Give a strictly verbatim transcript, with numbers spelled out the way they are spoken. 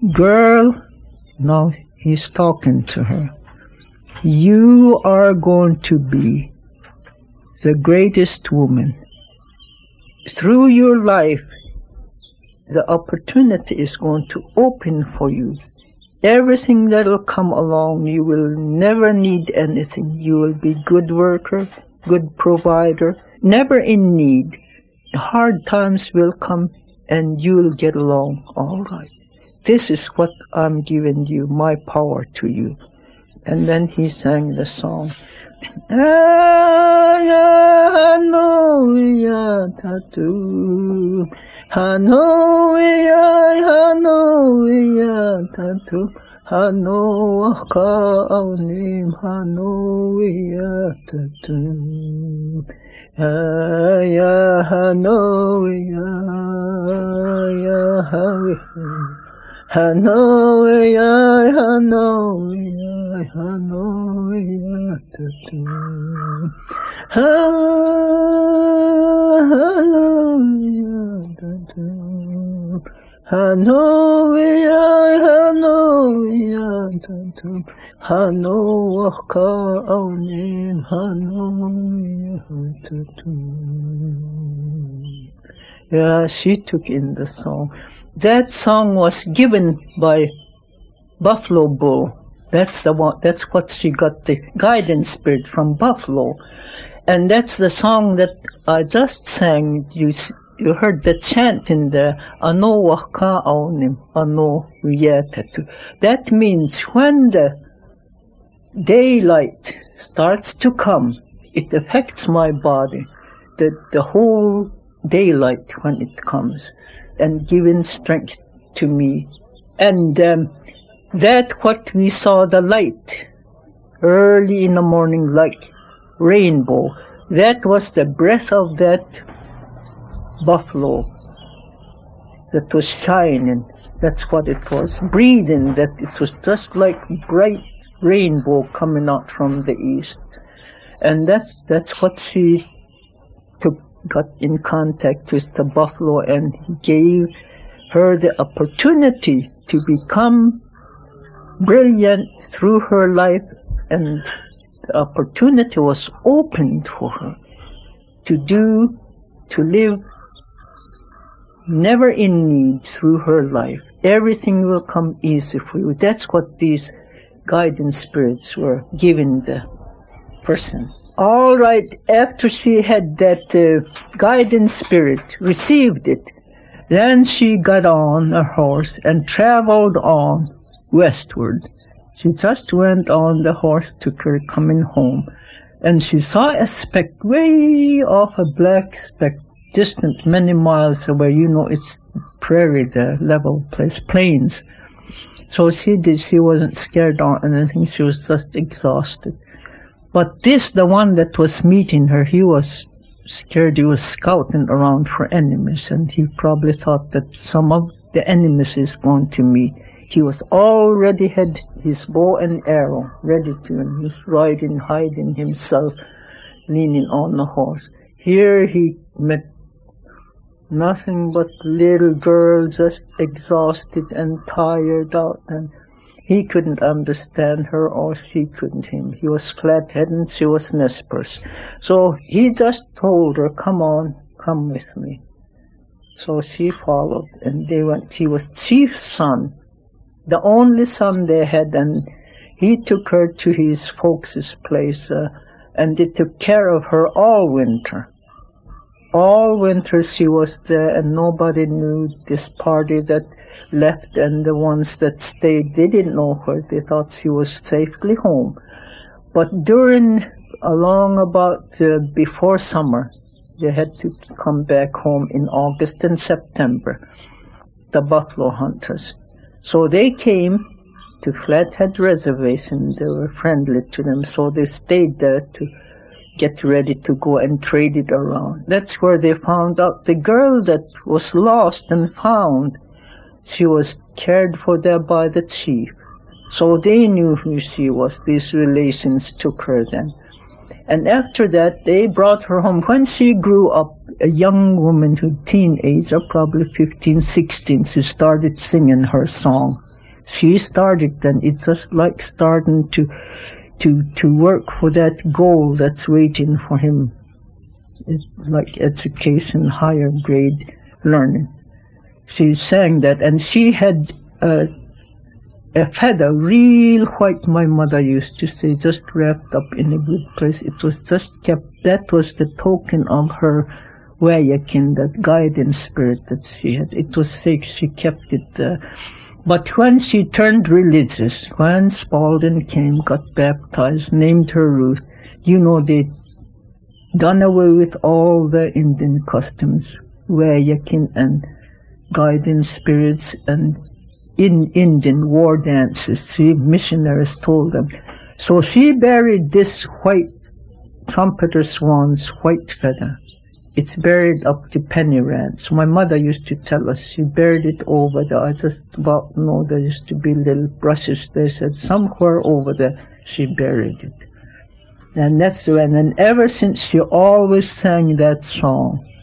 Girl, now he's talking to her. You are going to be the greatest woman. Through your life, the opportunity is going to open for you. Everything that will come along, you will never need anything. You will be good worker, good provider, never in need. Hard times will come and you will get along all right. This is what I'm giving you, my power to you. And then he sang the song. Hallelujah, tattoo. Hallelujah, hallelujah, tattoo. Hanoaka aunim, hallelujah, tattoo. Ya hallelujah, ya hallelujah. Hallelujah, hallelujah, hallelujah, tattoo. Hallelujah, tattoo. Hallelujah, hallelujah, tattoo. Hanoaka aunim, hallelujah, tattoo. Yeah, she took in the song. That song was given by Buffalo Bull. That's the one. That's what she got the guidance spirit from Buffalo, and that's the song that I just sang. You you heard the chant in the Ano waka aunim, ano uyetatu. That means when the daylight starts to come, it affects my body. The the whole daylight when it comes. And giving strength to me. And um, that what we saw the light early in the morning like rainbow, that was the breath of that buffalo that was shining. That's what it was, breathing, that it was just like bright rainbow coming out from the east. And that's that's what she took got in contact with the buffalo, and he gave her the opportunity to become brilliant through her life, and the opportunity was opened for her to do, to live never in need through her life. Everything will come easy for you. That's what these guidance spirits were giving the person. All right, after she had that uh, guidance spirit, received it, then she got on a horse and traveled on westward. She just went on the horse, took her coming home, and she saw a speck way off, a black speck, distant many miles away. You know, it's prairie, the level place, plains. So she did, she wasn't scared or anything, she was just exhausted. But this, the one that was meeting her, he was scared. He was scouting around for enemies, and he probably thought that some of the enemies is going to meet. He was already had his bow and arrow ready to, and he was riding, hiding himself, leaning on the horse. Here he met nothing but little girl, just exhausted and tired out, and he couldn't understand her, or she couldn't him. He was flat-headed and she was Nez Perce. So he just told her, come on, come with me. So she followed, and they went. He was chief's son, the only son they had, and he took her to his folks' place, uh, and they took care of her all winter. All winter she was there, and nobody knew this party that left, and the ones that stayed, they didn't know her. They thought she was safely home. But during, along about uh, before summer, they had to come back home in August and September, the buffalo hunters. So they came to Flathead Reservation. They were friendly to them, so they stayed there to get ready to go and trade it around. That's where they found out the girl that was lost and found. She was cared for there by the chief. So they knew who she was. These relations took her then. And after that, they brought her home. When she grew up, a young woman, who teenager, probably fifteen, sixteen, she started singing her song. she started then. It's just like starting to to to work for that goal that's waiting for him. It's like education, higher grade learning. She sang that, and she had uh, a feather, real white, my mother used to say, just wrapped up in a good place. It was just kept, that was the token of her Wayakin, that guiding spirit that she had. It was safe, she kept it. Uh, but when she turned religious, when Spalding came, got baptized, named her Ruth, you know, they done away with all the Indian customs, Wayakin and guiding spirits and in Indian war dances. She missionaries told them. So she buried this white trumpeter swan's white feather. It's buried up to Penny Ranch. My mother used to tell us she buried it over there. I just about know there used to be little brushes. They said somewhere over there she buried it. And that's when, and ever since she always sang that song.